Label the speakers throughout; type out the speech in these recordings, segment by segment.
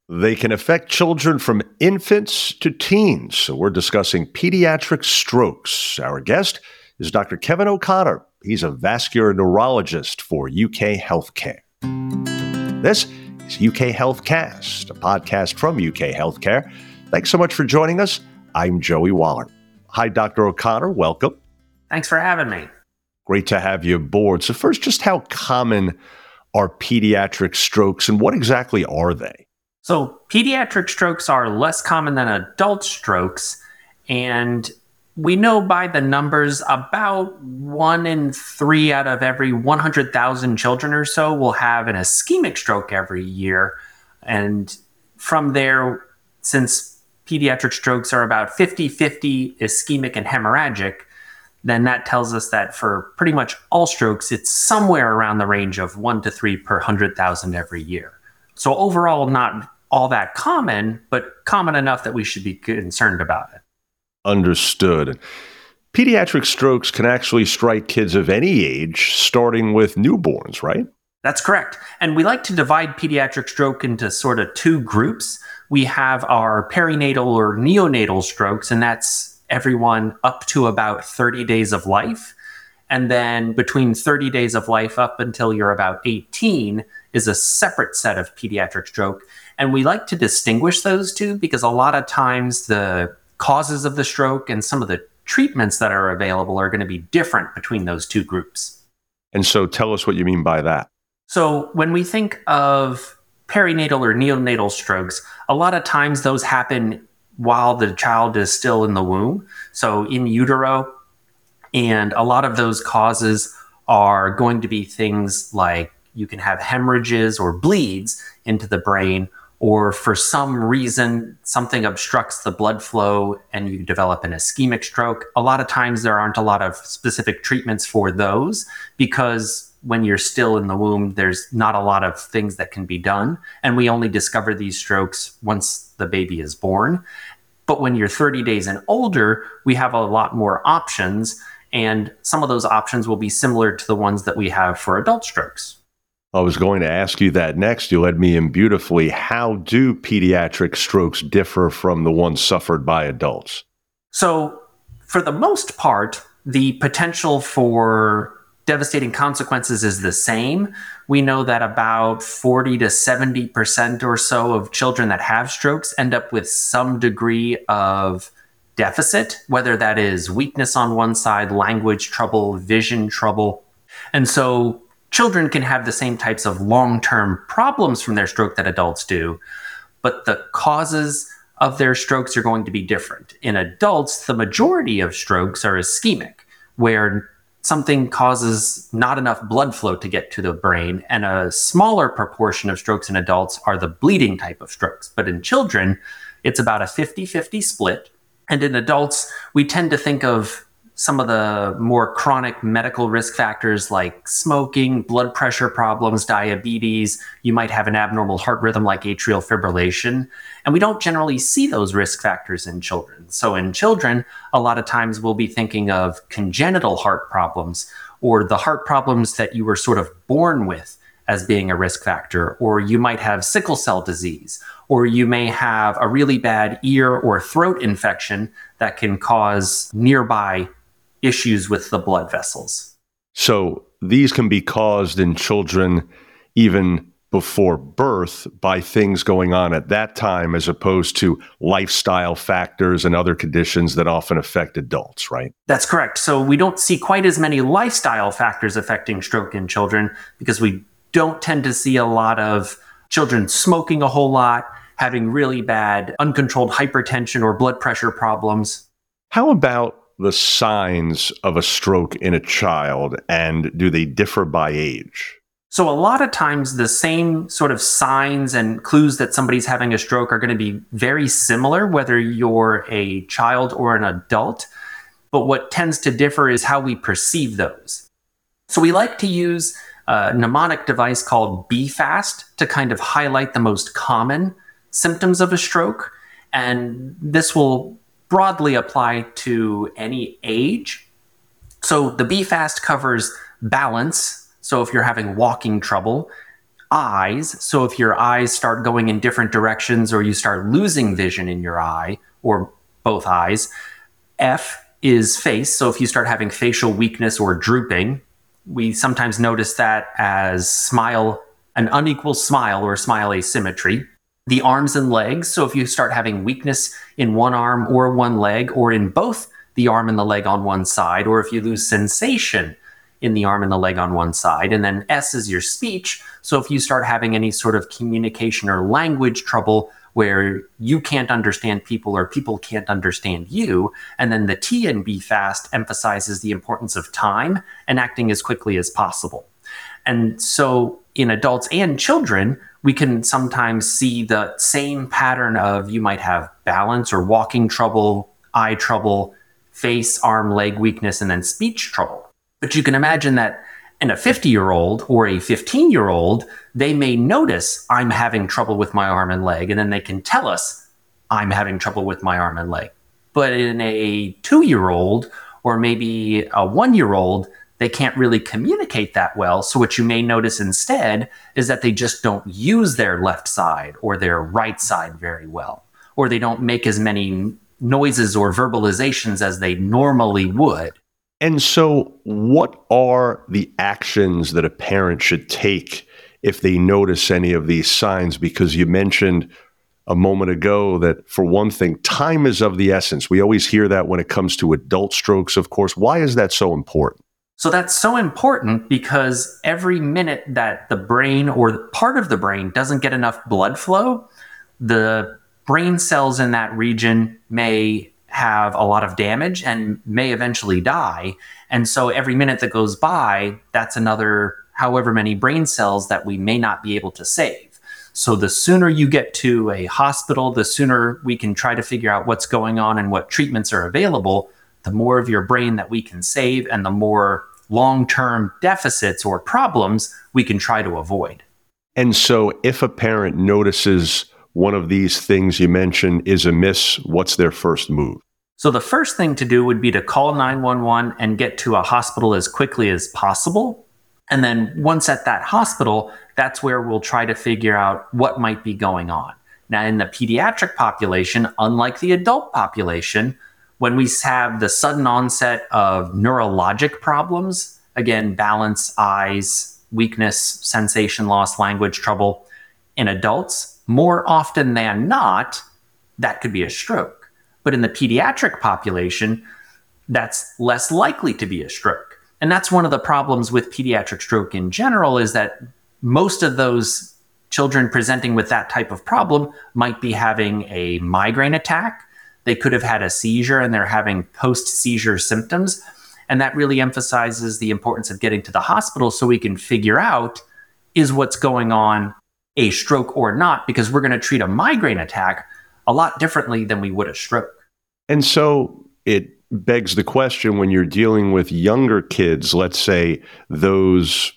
Speaker 1: They can affect children from infants to teens. So we're discussing pediatric strokes. Our guest is Dr. Kevin O'Connor. He's a vascular neurologist for UK Healthcare. This is UK Healthcast, a podcast from UK Healthcare. Thanks so much for joining us. I'm Joey Waller. Hi, Dr. O'Connor. Welcome.
Speaker 2: Thanks for having me.
Speaker 1: Great to have you aboard. So first, just how common are pediatric strokes and what exactly are they?
Speaker 2: So pediatric strokes are less common than adult strokes, and we know by the numbers about 1 in 3 out of every 100,000 children or so will have an ischemic stroke every year. And from there, since pediatric strokes are about 50-50 ischemic and hemorrhagic, then that tells us that for pretty much all strokes, it's somewhere around the range of 1 to 3 per 100,000 every year. So overall, not all that common, but common enough that we should be concerned about it.
Speaker 1: Understood. Pediatric strokes can actually strike kids of any age, starting with newborns, right?
Speaker 2: That's correct. And we like to divide pediatric stroke into sort of 2 groups. We have our perinatal or neonatal strokes, and that's everyone up to about 30 days of life. And then between 30 days of life up until you're about 18 is a separate set of pediatric stroke. And we like to distinguish those two because a lot of times the causes of the stroke and some of the treatments that are available are going to be different between those 2 groups.
Speaker 1: And so tell us what you mean by that.
Speaker 2: So when we think of perinatal or neonatal strokes, a lot of times those happen while the child is still in the womb, so in utero. And a lot of those causes are going to be things like you can have hemorrhages or bleeds into the brain, or for some reason, something obstructs the blood flow and you develop an ischemic stroke. A lot of times there aren't a lot of specific treatments for those because when you're still in the womb, there's not a lot of things that can be done. And we only discover these strokes once the baby is born. But when you're 30 days and older, we have a lot more options. And some of those options will be similar to the ones that we have for adult strokes.
Speaker 1: I was going to ask you that next. You led me in beautifully. How do pediatric strokes differ from the ones suffered by adults? So,
Speaker 2: for the most part, the potential for devastating consequences is the same. We know that about 40 to 70% or so of children that have strokes end up with some degree of deficit, whether that is weakness on one side, language trouble, vision trouble. And so children can have the same types of long-term problems from their stroke that adults do, but the causes of their strokes are going to be different. In adults, the majority of strokes are ischemic, where something causes not enough blood flow to get to the brain, and a smaller proportion of strokes in adults are the bleeding type of strokes. But in children, it's about a 50-50 split. And in adults, we tend to think of some of the more chronic medical risk factors like smoking, blood pressure problems, diabetes. You might have an abnormal heart rhythm like atrial fibrillation. And we don't generally see those risk factors in children. So in children, a lot of times we'll be thinking of congenital heart problems or the heart problems that you were sort of born with as being a risk factor, or you might have sickle cell disease, or you may have a really bad ear or throat infection that can cause nearby issues with the blood vessels.
Speaker 1: So these can be caused in children even before birth by things going on at that time, as opposed to lifestyle factors and other conditions that often affect adults, right?
Speaker 2: That's correct. So we don't see quite as many lifestyle factors affecting stroke in children because we don't tend to see a lot of children smoking a whole lot, having really bad uncontrolled hypertension or blood pressure problems.
Speaker 1: How about the signs of a stroke in a child, and do they differ by age?
Speaker 2: So a lot of times the same sort of signs and clues that somebody's having a stroke are going to be very similar, whether you're a child or an adult. But what tends to differ is how we perceive those. So we like to use a mnemonic device called BFAST to kind of highlight the most common symptoms of a stroke. And this will broadly apply to any age. So the BFAST covers balance. So if you're having walking trouble, Eyes, so if your eyes start going in different directions or you start losing vision in your eye or both eyes. F is face, so if you start having facial weakness or drooping, we sometimes notice that as smile, an unequal smile or smile asymmetry. The arms and legs, so if you start having weakness in one arm or one leg or in both the arm and the leg on one side, or if you lose sensation in the arm and the leg on one side. And then S is your speech. So if you start having any sort of communication or language trouble where you can't understand people or people can't understand you. And then the T in Be Fast emphasizes the importance of time and acting as quickly as possible. And so in adults and children, we can sometimes see the same pattern of you might have balance or walking trouble, eye trouble, face, arm, leg weakness, and then speech trouble. But you can imagine that in a 50-year-old or a 15-year-old, they may notice I'm having trouble with my arm and leg, and then they can tell us I'm having trouble with my arm and leg. But in a 2-year-old or maybe a 1-year-old, they can't really communicate that well. So what you may notice instead is that they just don't use their left side or their right side very well, or they don't make as many noises or verbalizations as they normally would.
Speaker 1: And so what are the actions that a parent should take if they notice any of these signs? Because you mentioned a moment ago that, for one thing, time is of the essence. We always hear that when it comes to adult strokes, of course. Why is that so important?
Speaker 2: So that's so important because every minute that the brain or part of the brain doesn't get enough blood flow, the brain cells in that region may have a lot of damage and may eventually die. And so every minute that goes by, that's another however many brain cells that we may not be able to save. So the sooner you get to a hospital, the sooner we can try to figure out what's going on and what treatments are available, the more of your brain that we can save and the more long-term deficits or problems we can try to avoid.
Speaker 1: And so if a parent notices one of these things you mentioned is amiss, what's their first move?
Speaker 2: So the first thing to do would be to call 911 and get to a hospital as quickly as possible. And then once at that hospital, that's where we'll try to figure out what might be going on. Now, in the pediatric population, unlike the adult population, when we have the sudden onset of neurologic problems, again, balance, eyes, weakness, sensation loss, language trouble, in adults, more often than not, that could be a stroke. But in the pediatric population, that's less likely to be a stroke. And that's one of the problems with pediatric stroke in general, is that most of those children presenting with that type of problem might be having a migraine attack. They could have had a seizure and they're having post-seizure symptoms. And that really emphasizes the importance of getting to the hospital so we can figure out, is what's going on a stroke or not? Because we're going to treat a migraine attack a lot differently than we would a stroke.
Speaker 1: And so it begs the question, when you're dealing with younger kids, let's say those,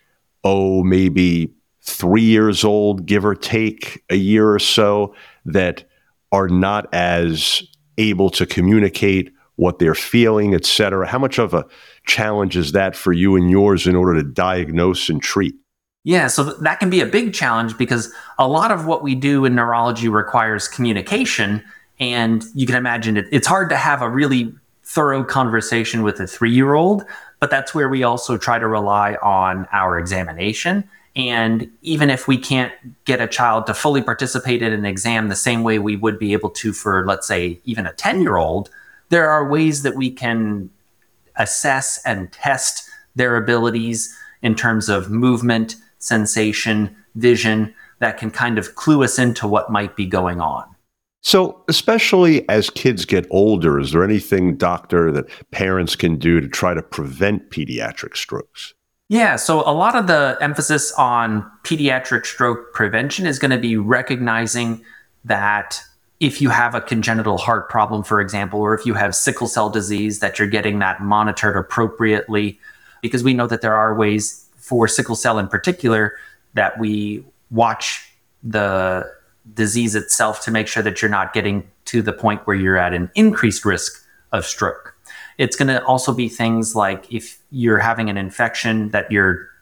Speaker 1: maybe 3 years old, give or take a year or so, that are not as able to communicate what they're feeling, et cetera. How much of a challenge is that for you and yours in order to diagnose and treat?
Speaker 2: Yeah, so that can be a big challenge because a lot of what we do in neurology requires communication. And you can imagine it's hard to have a really thorough conversation with a 3-year-old, but that's where we also try to rely on our examination. And even if we can't get a child to fully participate in an exam the same way we would be able to for, let's say, even a 10-year-old, there are ways that we can assess and test their abilities in terms of movement, sensation, vision, that can kind of clue us into what might be going on.
Speaker 1: So especially as kids get older, is there anything, doctor, that parents can do to try to prevent pediatric strokes?
Speaker 2: Yeah, so a lot of the emphasis on pediatric stroke prevention is going to be recognizing that if you have a congenital heart problem, for example, or if you have sickle cell disease, that you're getting that monitored appropriately, because we know that there are ways for sickle cell in particular that we watch the disease itself to make sure that you're not getting to the point where you're at an increased risk of stroke. It's going to also be things like if you're having an infection that you're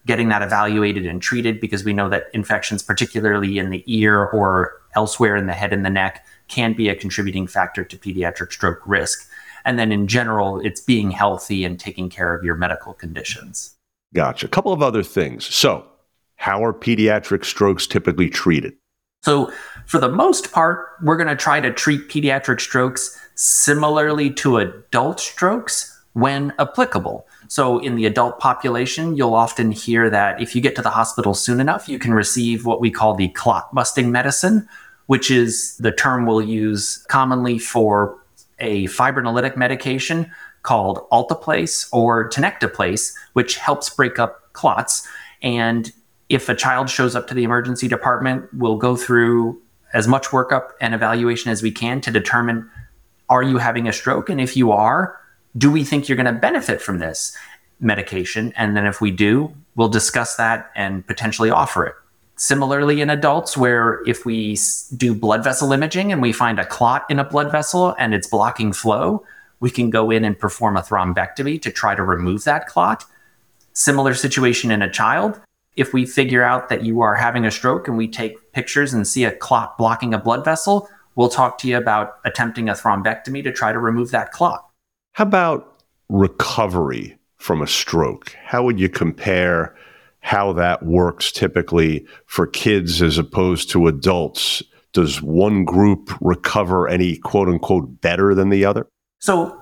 Speaker 2: getting that evaluated and treated, because we know that infections, particularly in the ear or elsewhere in the head and the neck, can be a contributing factor to pediatric stroke risk. And then in general, it's being healthy and taking care of your medical conditions.
Speaker 1: Gotcha. A couple of other things. So, how are pediatric strokes typically treated?
Speaker 2: So, for the most part, we're going to try to treat pediatric strokes similarly to adult strokes when applicable. So, in the adult population, you'll often hear that if you get to the hospital soon enough, you can receive what we call the clot-busting medicine, which is the term we'll use commonly for a fibrinolytic medication called Alteplase or Tenecteplase, which helps break up clots. And if a child shows up to the emergency department, we'll go through as much workup and evaluation as we can to determine, are you having a stroke? And if you are, do we think you're going to benefit from this medication? And then if we do, we'll discuss that and potentially offer it. Similarly, in adults, where if we do blood vessel imaging and we find a clot in a blood vessel and it's blocking flow, we can go in and perform a thrombectomy to try to remove that clot. Similar situation in a child. If we figure out that you are having a stroke and we take pictures and see a clot blocking a blood vessel, we'll talk to you about attempting a thrombectomy to try to remove that clot.
Speaker 1: How about recovery from a stroke? How would you compare how that works typically for kids as opposed to adults? Does one group recover any quote unquote better than the other?
Speaker 2: So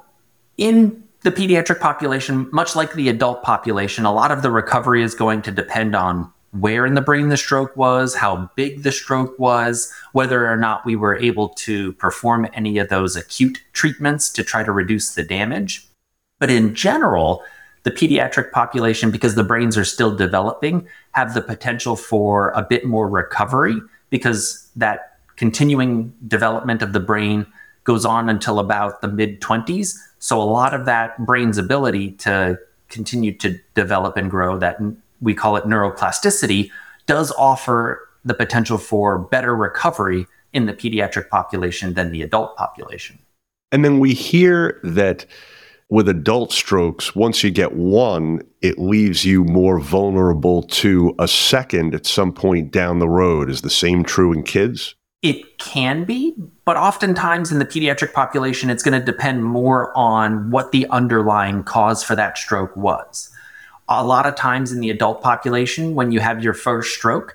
Speaker 2: in the pediatric population, much like the adult population, a lot of the recovery is going to depend on where in the brain the stroke was, how big the stroke was, whether or not we were able to perform any of those acute treatments to try to reduce the damage. But in general, the pediatric population, because the brains are still developing, have the potential for a bit more recovery, because that continuing development of the brain goes on until about the mid-20s. So a lot of that brain's ability to continue to develop and grow, that we call it neuroplasticity, does offer the potential for better recovery in the pediatric population than the adult population.
Speaker 1: And then we hear that with adult strokes, once you get one, it leaves you more vulnerable to a second at some point down the road. Is the same true in kids?
Speaker 2: It can be, but oftentimes in the pediatric population, it's going to depend more on what the underlying cause for that stroke was. A lot of times in the adult population, when you have your first stroke,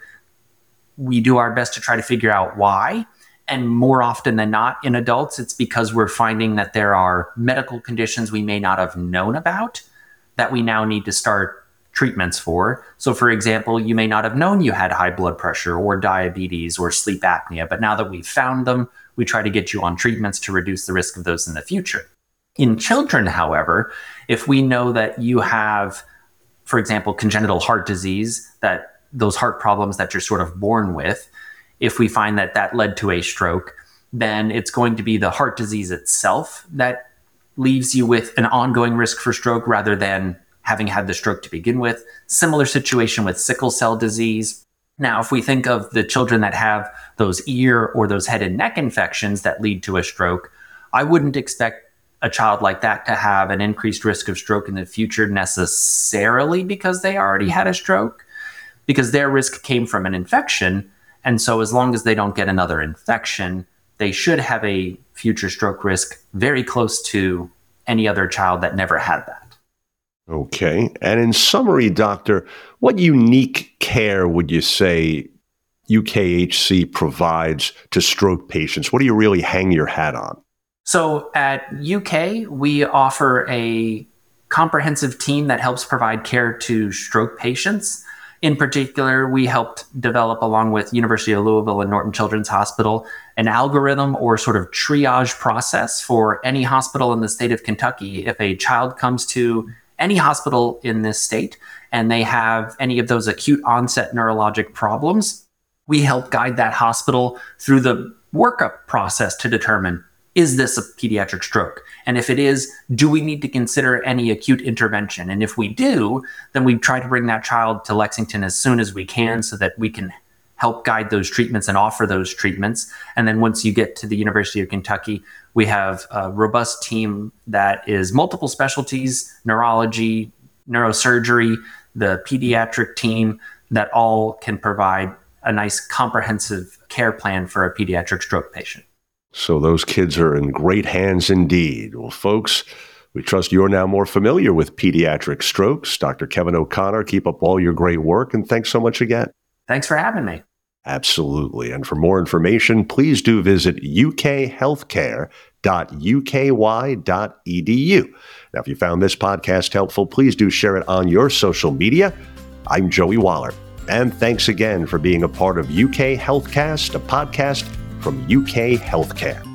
Speaker 2: we do our best to try to figure out why. And more often than not in adults, it's because we're finding that there are medical conditions we may not have known about that we now need to start treatments for. So for example, you may not have known you had high blood pressure or diabetes or sleep apnea, but now that we've found them, we try to get you on treatments to reduce the risk of those in the future. In children, however, if we know that you have, for example, congenital heart disease, that those heart problems that you're sort of born with, if we find that that led to a stroke, then it's going to be the heart disease itself that leaves you with an ongoing risk for stroke rather than having had the stroke to begin with. Similar situation with sickle cell disease. Now, if we think of the children that have those ear or those head and neck infections that lead to a stroke, I wouldn't expect a child like that to have an increased risk of stroke in the future necessarily because they already had a stroke, because their risk came from an infection. And so as long as they don't get another infection, they should have a future stroke risk very close to any other child that never had that.
Speaker 1: Okay. And in summary, doctor, what unique care would you say UKHC provides to stroke patients? What do you really hang your hat on?
Speaker 2: So at UK, we offer a comprehensive team that helps provide care to stroke patients. In particular, we helped develop, along with University of Louisville and Norton Children's Hospital, an algorithm or sort of triage process for any hospital in the state of Kentucky. If a child comes to any hospital in this state and they have any of those acute onset neurologic problems, we help guide that hospital through the workup process to determine, is this a pediatric stroke? And if it is, do we need to consider any acute intervention? And if we do, then we try to bring that child to Lexington as soon as we can so that we can help guide those treatments and offer those treatments. And then once you get to the University of Kentucky, we have a robust team that is multiple specialties, neurology, neurosurgery, the pediatric team that all can provide a nice comprehensive care plan for a pediatric stroke patient.
Speaker 1: So those kids are in great hands indeed. Well, folks, we trust you're now more familiar with pediatric strokes. Dr. Kevin O'Connor, keep up all your great work, and thanks so much again.
Speaker 2: Thanks for having me.
Speaker 1: Absolutely. And for more information, please do visit ukhealthcare.uky.edu. Now, if you found this podcast helpful, please do share it on your social media. I'm Joey Waller, and thanks again for being a part of UK Healthcast, a podcast from UK Healthcare.